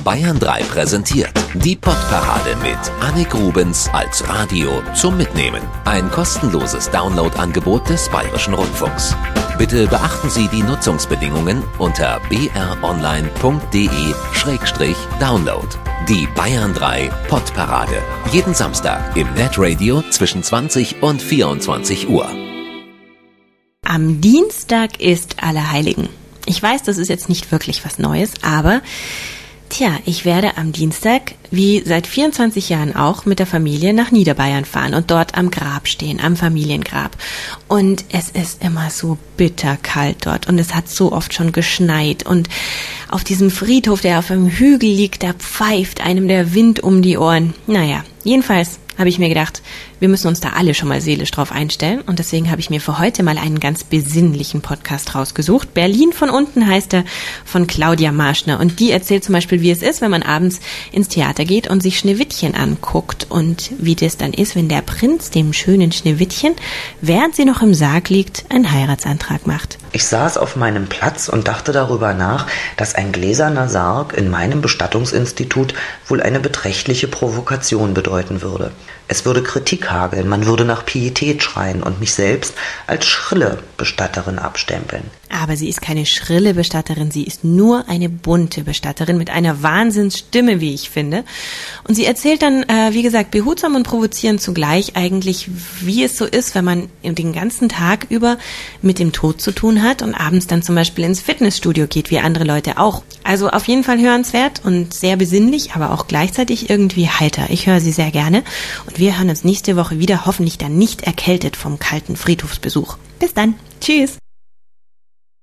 Bayern 3 präsentiert die Podparade mit Annik Rubens als Radio zum Mitnehmen. Ein kostenloses Downloadangebot des Bayerischen Rundfunks. Bitte beachten Sie die Nutzungsbedingungen unter bronline.de/download. Die Bayern 3 Podparade. Jeden Samstag im Netradio zwischen 20 und 24 Uhr. Am Dienstag ist Allerheiligen. Ich weiß, das ist jetzt nicht wirklich was Neues, aber ich werde am Dienstag, wie seit 24 Jahren auch, mit der Familie nach Niederbayern fahren und dort am Grab stehen, am Familiengrab. Und es ist immer so bitterkalt dort und es hat so oft schon geschneit. Und auf diesem Friedhof, der auf einem Hügel liegt, da pfeift einem der Wind um die Ohren. Naja, jedenfalls habe ich mir gedacht, wir müssen uns da alle schon mal seelisch drauf einstellen. Und deswegen habe ich mir für heute mal einen ganz besinnlichen Podcast rausgesucht. Berlin von unten heißt er, von Claudia Marschner. Und die erzählt zum Beispiel, wie es ist, wenn man abends ins Theater geht und sich Schneewittchen anguckt. Und wie das dann ist, wenn der Prinz dem schönen Schneewittchen, während sie noch im Sarg liegt, einen Heiratsantrag macht. Ich saß auf meinem Platz und dachte darüber nach, dass ein gläserner Sarg in meinem Bestattungsinstitut wohl eine beträchtliche Provokation bedeuten würde. Es würde Kritik hageln, man würde nach Pietät schreien und mich selbst als schrille Bestatterin abstempeln. Aber sie ist keine schrille Bestatterin, sie ist nur eine bunte Bestatterin mit einer Wahnsinnsstimme, wie ich finde. Und sie erzählt dann, wie gesagt, behutsam und provozierend zugleich eigentlich, wie es so ist, wenn man den ganzen Tag über mit dem Tod zu tun hat und abends dann zum Beispiel ins Fitnessstudio geht, wie andere Leute auch. Also auf jeden Fall hörenswert und sehr besinnlich, aber auch gleichzeitig irgendwie heiter. Ich höre sie sehr gerne und wir hören uns nächste Woche wieder, hoffentlich dann nicht erkältet vom kalten Friedhofsbesuch. Bis dann. Tschüss.